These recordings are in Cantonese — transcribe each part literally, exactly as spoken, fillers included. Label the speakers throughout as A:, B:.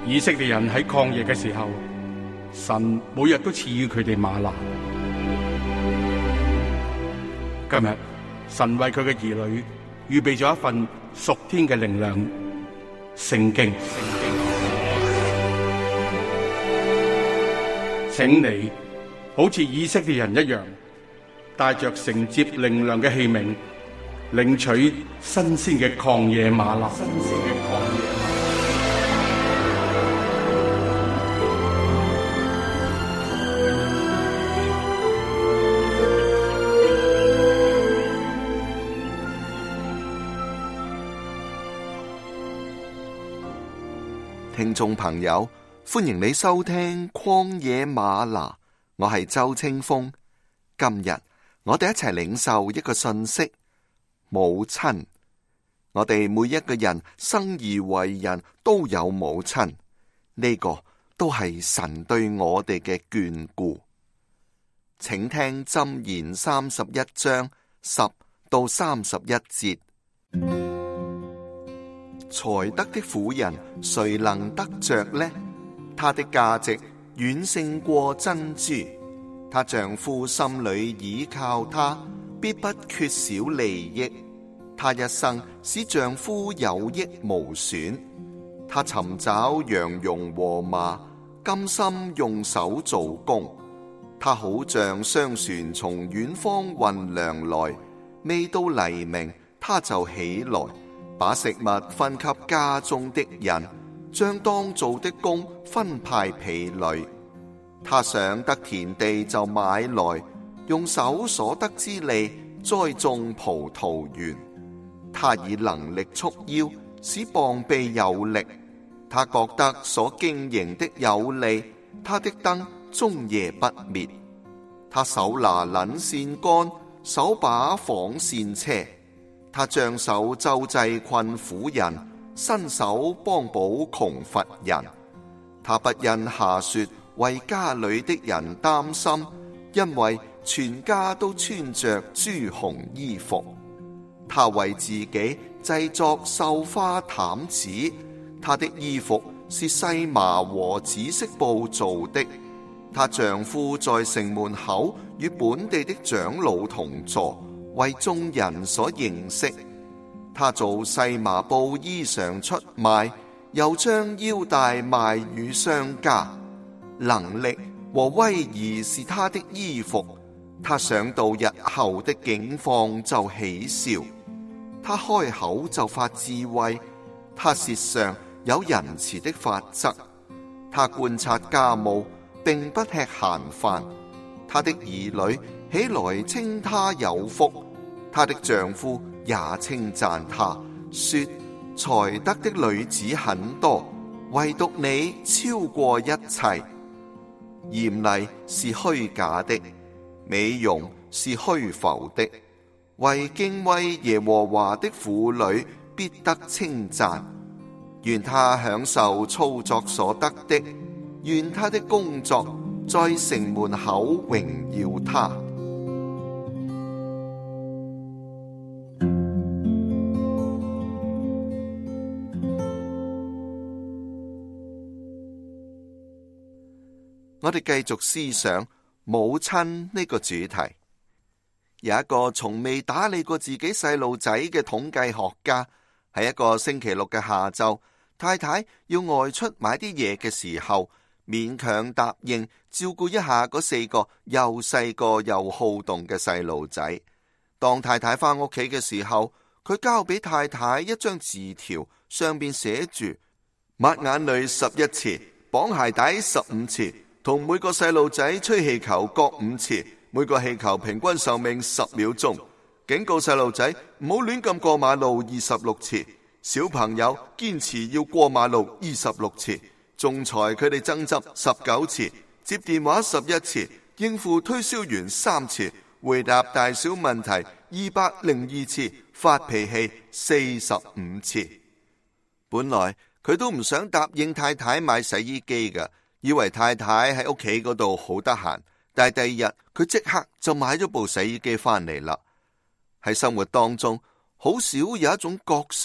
A: 以色列人喺曠野嘅時候，神每日都賜予佢哋嗎哪。今日神為佢嘅兒女預備咗一份屬天嘅靈糧——聖經。請你好似以色列人一樣，帶着承接靈糧嘅器皿，領取新鮮嘅曠野嗎哪。新鮮嘅曠野嗎哪。
B: 聽眾朋友，歡迎你收聽曠野嗎哪，我係周清風。今日我哋一齊領受一個信息：母親。我哋每一個人生而為人都有母親，呢個都係神對我哋嘅眷顧。請聽箴言三十一章十到三十一節。才德的婦人，誰能得着呢？她的價值遠勝過珍珠。她丈夫心裏倚靠她，必不缺少利益。她一生使丈夫有益無損。她尋找羊絨和麻，甘心用手做工。她好像商船從遠方運糧來，未到黎明，她就起來，把食物分給家中的人，將當做的工分派婢女。他想得田地就買來，用手所得之利栽種葡萄園。他以能力束腰，使膀臂有力。他覺得所經營的有利，他的燈終夜不滅。他手拿捻線竿，手把紡線車。他將手周濟困苦人，伸手幫補窮乏人。他不因下雪為家裏的人擔心，因為全家都穿着朱紅衣服。他為自己製作繡花毯子，他的衣服是細麻和紫色布做的。她丈夫在城門口與本地的長老同坐，為眾人所認識。他做細麻布衣裳出賣，又將腰帶賣與商家。能力和威儀是他的衣服。他想到日後的境況就喜笑。他開口就發智慧。他舌上有仁慈的法則。他觀察家務，並不吃閒飯。他的兒女起來稱他有福。她的丈夫也稱讚她，說：才德的女子很多，唯獨你超過一切。艷麗是虛假的，美容是虛浮的，為敬畏耶和華的婦女必得稱讚。願她享受操作所得的，願她的工作在城門口榮耀她。我哋繼續思想母親呢個主題。有一個從未打理過自己細路仔嘅統計學家，喺一個星期六嘅下晝，太太要外出買啲嘢嘅時候，勉強答應照顧一下嗰四個又細個又好動嘅細路仔。當太太返屋企嘅時候，佢交俾太太一張字條，上邊寫住：抹眼淚十一次，綁鞋帶十五次，同每個細路仔吹氣球各五次，每個氣球平均壽命十秒鐘。警告細路仔唔好亂咁過馬路二十六次，小朋友堅持要過馬路二十六次，仲裁佢哋爭執十九次，接電話十一次，應付推銷員三次，回答大小問題二百零二次，發脾氣四十五次。本來佢都唔想答應太太買洗衣機㗎，以為太太喺屋企嗰度好得閒，但係第二日佢即刻就買咗部洗衣機翻嚟啦。喺生活當中，好少有一種角色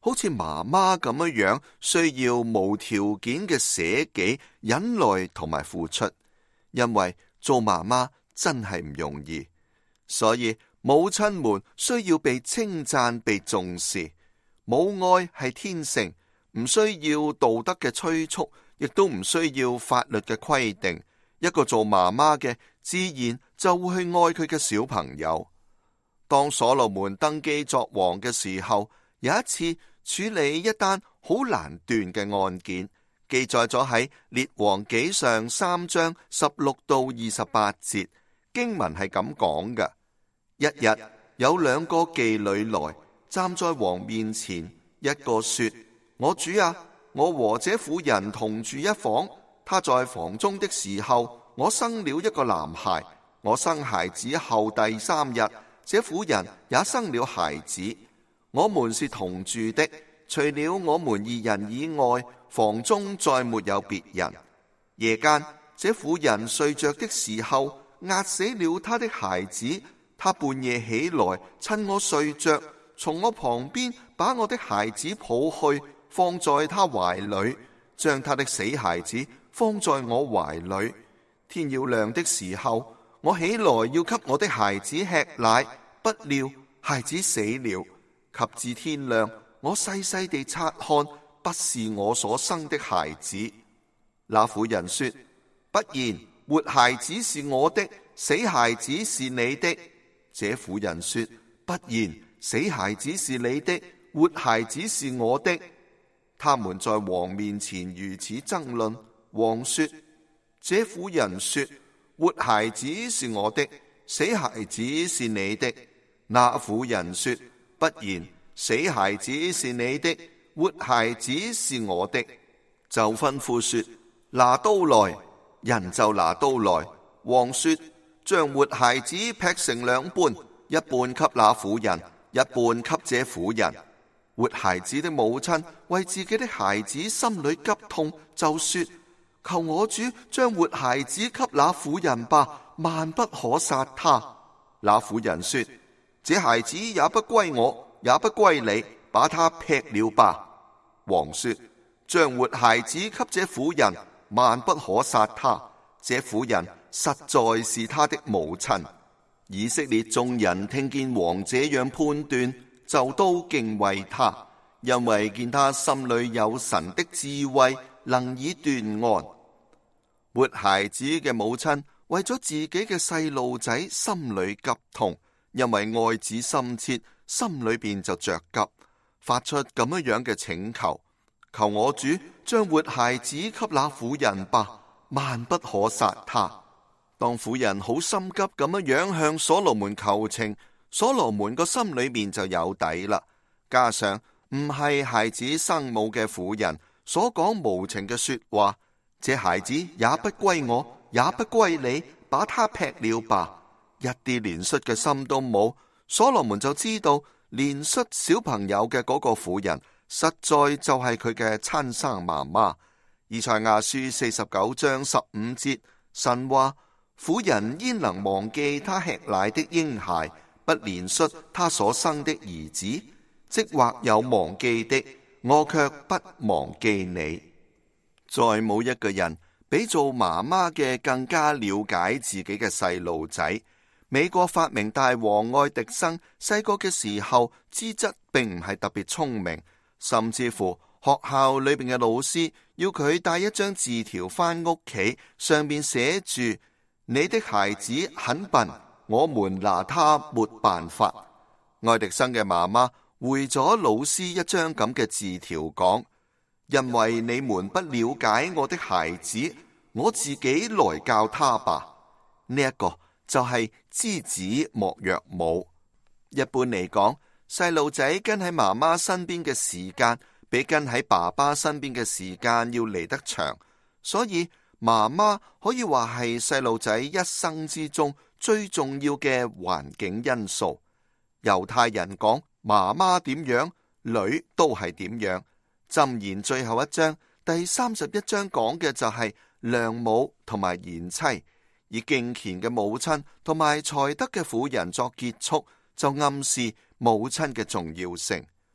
B: 好似媽媽咁樣樣，需要無條件嘅捨己、忍耐同埋付出。因為做媽媽真係唔容易，所以母親們需要被稱讚、被重視。母愛係天性，唔需要道德嘅催促，亦都唔需要法律嘅規定。一個做媽媽嘅，自然就會去愛佢嘅小朋友。當所羅門登基作王嘅時候，有一次處理一單好難斷嘅案件，記載咗喺列王紀上三章十六到二十八節。經文係咁講嘅：一日有兩個妓女來站在王面前，一個說：我主啊，我和這婦人同住一房，她在房中的時候，我生了一個男孩。我生孩子後第三日，這婦人也生了孩子。我們是同住的，除了我們二人以外，房中再沒有別人。夜間，這婦人睡着的時候，壓死了她的孩子。她半夜起來，趁我睡着，從我旁邊把我的孩子抱去，放在她懷裏，將她的死孩子放在我懷裏。天要亮的時候，我起來要給我的孩子吃奶，不料孩子死了。及至天亮，我細細地察看，不是我所生的孩子。那婦人說：不然，活孩子是我的，死孩子是你的。這婦人說：不然，死孩子是你的，活孩子是我的。他們在王面前如此爭論。王說：這婦人說，活孩子是我的，死孩子是你的。那婦人說：不然，死孩子是你的，活孩子是我的。就吩咐說：拿刀來。人就拿刀來。王說：將活孩子劈成兩半，一半給那婦人，一半給這婦人。活孩子的母親為自己的孩子心裏急痛，就說：求我主將活孩子給那婦人吧，萬不可殺他。那婦人說：這孩子也不歸我，也不歸你，把他劈了吧。王說：將活孩子給這婦人，萬不可殺他。這婦人實在是他的母親。以色列眾人聽見王這樣判斷，就都敬畏他，因為見他心裏有神的智慧，能以斷案。活孩子嘅母親為咗自己嘅細路仔心裏急痛，因為愛子深切，心裏邊就着急，發出咁樣樣嘅請求：求我主將活孩子給那婦人吧，萬不可殺他。當婦人好心急咁樣樣向所羅門求情，所羅門個心裏面就有底啦。加上唔係孩子生母嘅婦人所講無情嘅說話，這孩子也不歸我，也不歸你，把他劈了吧，一啲憐恤嘅心都冇。所羅門就知道憐恤小朋友嘅嗰個婦人，實在就係佢嘅親生媽媽。以賽亞書四十九章十五節，神話：婦人焉能忘記他吃奶的嬰孩，不憐恤他所生的兒子？即或有忘記的，我卻不忘記你。再冇一個人比做媽媽嘅更加了解自己嘅細路仔。美國發明大王愛迪生細個嘅時候，資質並唔係特別聰明，甚至乎學校裏邊嘅老師要佢帶一張字條返屋企，上面寫住：你的孩子很笨，我們拿他沒辦法。愛迪生嘅媽媽回咗老師一張咁嘅字條，講：因為你們不了解我的孩子，我自己來教他吧。呢、這、一個就係知子莫若母。一般嚟講，細路仔跟喺媽媽身邊嘅時間比跟喺爸爸身邊嘅時間要嚟得長，所以媽媽可以話係細路仔一生之中最重要嘅環境因素。猶太人講媽媽點樣，女都係點樣。箴言最後一章第三十一章講嘅就係良母同埋賢妻，以敬虔嘅母親同埋才德嘅婦人作結束，就暗示母親嘅重要性。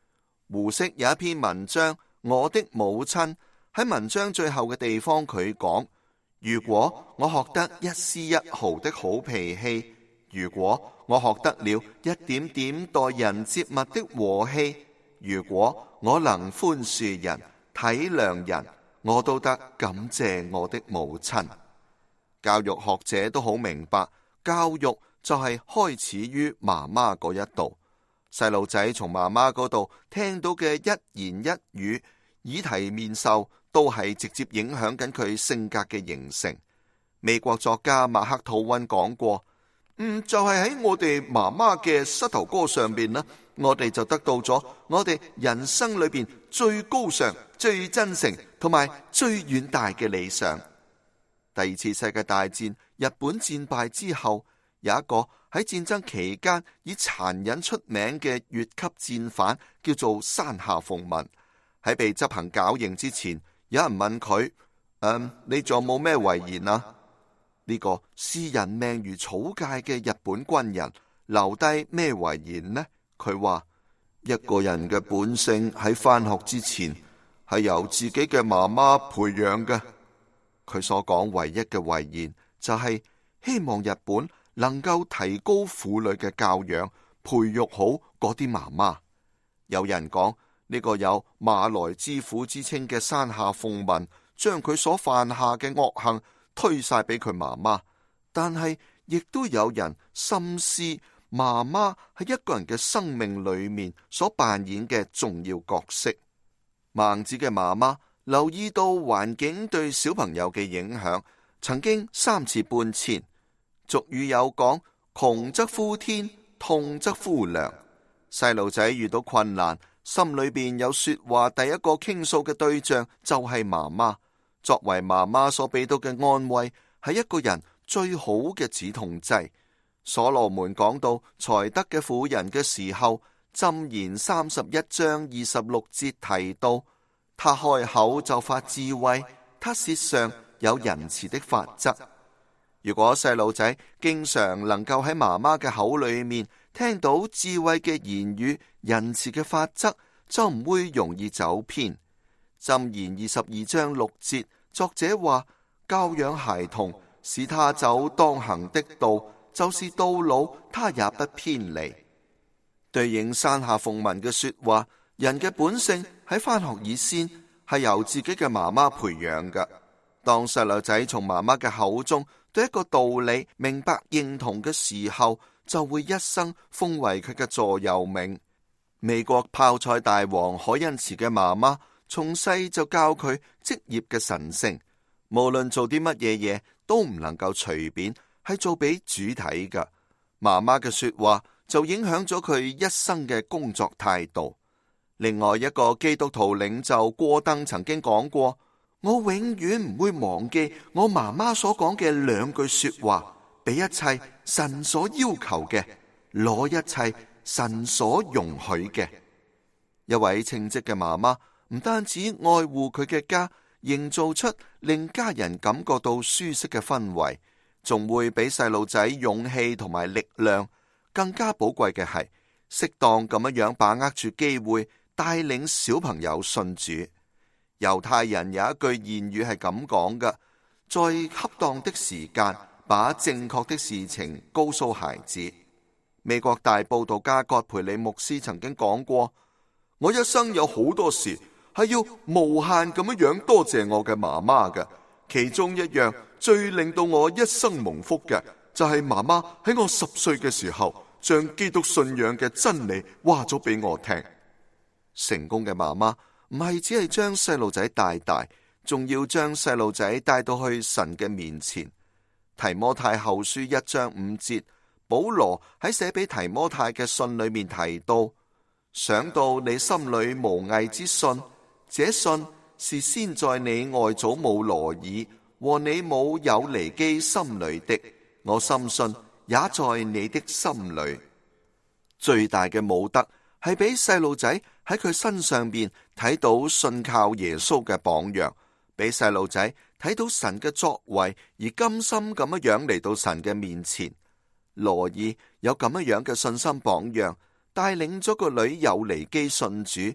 B: 胡適有一篇文章《我的母親》，喺文章最後嘅地方佢講：如果我學得一絲一毫的好脾氣，如果我學得了一點點待人接物的和氣，如果我能寬恕人、體諒人，我都得感謝我的母親。教育學者都好明白，教育就係開始於媽媽嗰一度。細路仔從媽媽嗰度聽到嘅一言一語、耳提面授，都係直接影響緊佢性格嘅形成。美國作家馬克吐溫講過，嗯，就係喺我哋媽媽嘅膝頭哥上邊啦，我哋就得到咗我哋人生裏邊最高尚、最真誠同埋最遠大嘅理想。第二次世界大戰，日本戰敗之後，有一個喺戰爭期間以殘忍出名嘅越級戰犯，叫做山下鳳文。喺被執行絞刑之前，有人問佢：嗯，你仲有冇咩遺言啊？呢個視人命如草芥嘅日本軍人留低咩遺言呢？佢話：一個人嘅本性喺返學之前係由自己嘅媽媽培養嘅。佢所講唯一嘅遺言就係希望日本能夠提高婦女嘅教養，培育好嗰啲媽媽。有人講呢個有馬來之虎之稱嘅山下鳳文，將佢所犯下嘅惡行推晒俾佢媽媽，但係亦都有人深思媽媽喺一個人嘅生命裏面所扮演嘅重要角色。孟子嘅媽媽留意到環境對小朋友嘅影響，曾經三次搬遷。俗語有講：窮則呼天，痛則呼娘。細路仔遇到困難，心裏邊有說話，第一個傾訴嘅對象就係媽媽。作為媽媽所俾到嘅安慰，係一個人最好嘅止痛劑。所羅門講到才德嘅婦人嘅時候，箴言三十一章二十六節提到，他開口就發智慧，他舌上有仁慈的法則。如果細路仔經常能夠喺媽媽嘅口裏面聽到智慧嘅言語、仁慈嘅法則，就唔會容易走偏。箴言二十二章六節，作者話：教養孩童，使他走當行的道，就是到老他也不偏離。對應山下鳳文嘅說話，人嘅本性喺返學以先係由自己嘅媽媽培養嘅。當細路仔從媽媽嘅口中對一個道理明白認同嘅時候，就會一生封為佢嘅座右銘。美國泡菜大王海恩慈嘅媽媽從細就教佢職業嘅神聖，無論做啲乜嘢嘢都唔能夠隨便，係做俾主睇㗎。媽媽嘅說話就影響咗佢一生嘅工作態度。另外一個基督徒領袖郭登曾經講過：我永遠唔會忘記我媽媽所講嘅兩句說話，俾一切神所要求嘅，攞一切神所容許嘅。一位稱職嘅媽媽唔單止愛護佢嘅家，營造出令家人感覺到舒適嘅氛圍，仲會俾細路仔勇氣同埋力量。更加寶貴嘅係適當咁樣把握住機會，帶領小朋友信主。猶太人有一句諺語係咁講嘅：在恰當的時間，把正確的事情告訴孩子。美國大佈道家葛培理牧師曾經講過：我一生有好多事係要無限咁樣多謝我嘅媽媽嘅，其中一樣最令到我一生蒙福嘅，就係媽媽喺我十歲嘅時候，將基督信仰嘅真理話咗俾我聽。成功嘅媽媽唔係只係將細路仔帶大，仲要將細路仔帶到去神嘅面前。提摩太後書一章五節，保羅喺寫俾提摩太嘅信裏面提到：想到你心裏無偽之信，這信是先在你外祖母羅爾和你母友尼基心裏的，我深信也在你的心裏。最大嘅武德係俾細路仔喺佢身上邊睇到信靠耶穌嘅榜樣，俾細路仔睇到神嘅作為，而甘心咁樣嚟到神嘅面前。羅爾有咁樣嘅信心榜樣，帶領咗個女友尼基信主，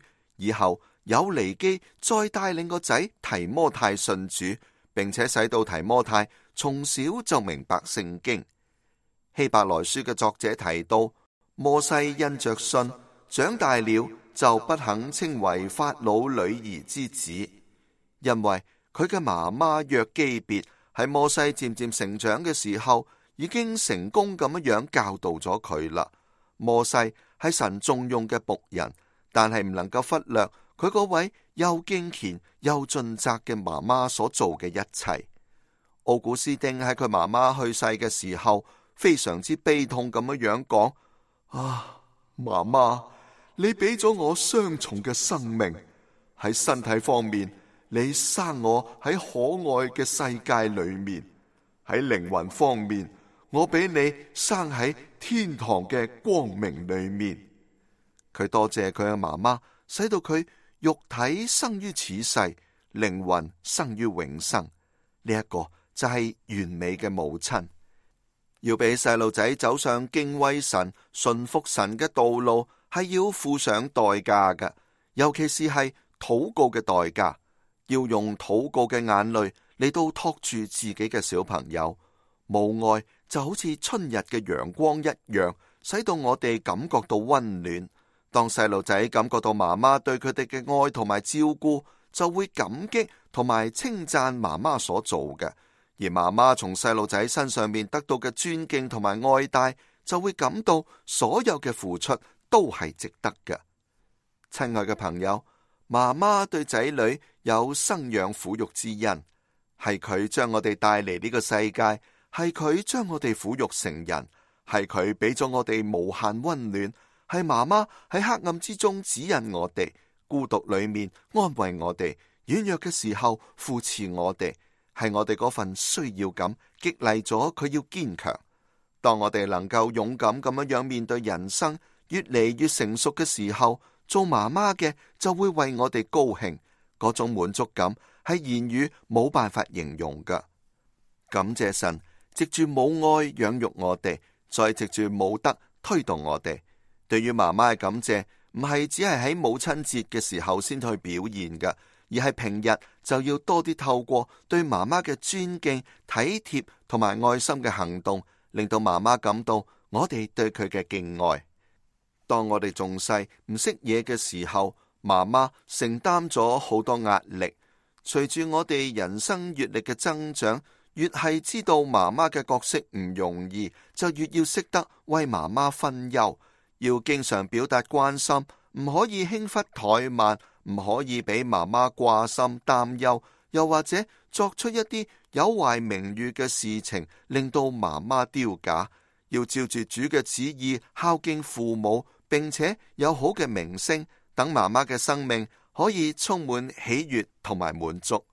B: 以後有尼基再帶領個仔提摩太信主，並且使到提摩太從小就明白聖經。希伯來書嘅作者提到，摩西因着信長大了，就不肯稱為法老女兒之子，因為佢嘅媽媽約基別喺摩西漸漸成長嘅時候，已經成功咁樣教導咗佢啦。摩西係神重用嘅僕人，但係唔能夠忽略佢嗰位又敬虔又盡責嘅媽媽所做嘅一切。奧古斯丁喺佢媽媽去世嘅時候，非常之悲痛咁樣講：啊，媽媽，你俾咗我雙重嘅生命，喺身體方面，你生我喺可愛嘅世界裏面；喺靈魂方面，我俾你生喺天堂嘅光明裏面。佢多謝佢嘅媽媽，使到佢肉體生於此世，靈魂生於永生。呢一個就係完美嘅母親。要俾細路仔走上敬畏神、順服神嘅道路，係要付上代價嘅，尤其是係禱告嘅代價。要用禱告嘅眼淚嚟到托住自己嘅小朋友。母愛就好似春日嘅陽光一樣，使到我哋感覺到溫暖。當細路仔感覺到媽媽對佢哋嘅愛同埋照顧，就會感激同埋稱讚媽媽所做嘅。而媽媽從細路仔身上面得到嘅尊敬同埋愛戴，就會感到所有嘅付出都係值得嘅。親愛嘅朋友，媽媽對仔女有生養撫育之恩，係佢將我哋帶嚟呢個世界，係佢將我哋撫育成人，係佢俾咗我哋無限溫暖，係媽媽喺黑暗之中指引我哋，孤獨裏面安慰我哋，軟弱嘅時候扶持我哋，係我哋嗰份需要感激勵咗佢要堅強。當我哋能夠勇敢咁樣樣面對人生，越嚟越成熟嘅時候，做媽媽嘅就會為我哋高興，嗰種滿足感係言語冇辦法形容㗎。感謝神，藉住母愛養育我哋，再藉住母德推動我哋。對於媽媽嘅感謝，唔係只係喺母親節嘅時候先去表現㗎，而係平日就要多啲透過對媽媽嘅尊敬、體貼同埋愛心嘅行動，令到媽媽感到我哋對佢嘅敬愛。當我哋仲細唔識嘢嘅時候，媽媽承擔咗好多壓力。隨住我哋人生閱歷嘅增長，越係知道媽媽嘅角色唔容易，就越要識得為媽媽分憂，要經常表達關心，唔可以輕忽怠慢，唔可以俾媽媽掛心擔憂，又或者作出一啲有壞名譽嘅事情，令到媽媽丟架。要照住主嘅旨意孝敬父母，並且有好嘅名聲，等媽媽嘅生命可以充滿喜悅同埋滿足。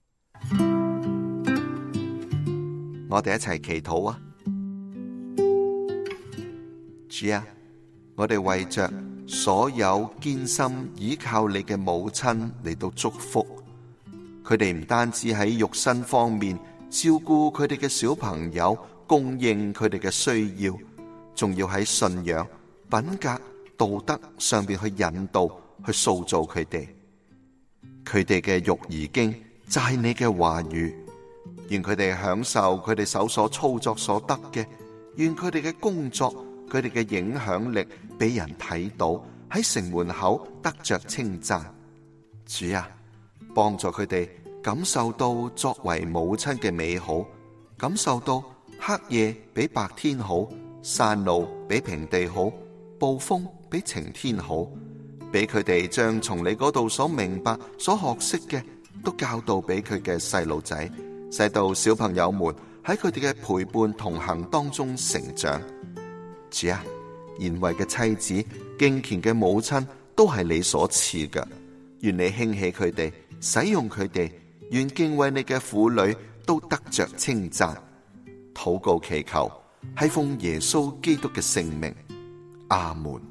B: 我哋一齊祈禱啊！主啊，我哋為着所有堅心倚靠你嘅母親嚟到祝福佢哋，唔單止喺肉身方面照顧佢哋嘅小朋友，供應佢哋嘅需要，仲要喺信仰、品格、道德上邊去引導、去塑造佢哋。佢哋嘅育兒經就係你嘅話語，願佢哋享受佢哋手所操作所得嘅，願佢哋嘅工作、佢哋嘅影響力俾人睇到，喺城門口得着稱讚。主啊，幫助佢哋感受到作為母親嘅美好，感受到黑夜比白天好，山路比平地好，暴風比晴天好，俾佢哋將從你嗰度所明白、所學識嘅，都教導俾佢嘅細路仔，使到小朋友們喺佢哋嘅陪伴同行當中成長。主啊，賢惠嘅妻子、敬虔嘅母親都係你所賜嘅，願你興起佢哋，使用佢哋，願敬畏你嘅婦女都得着稱讚。禱告祈求係奉耶穌基督嘅聖名，阿門。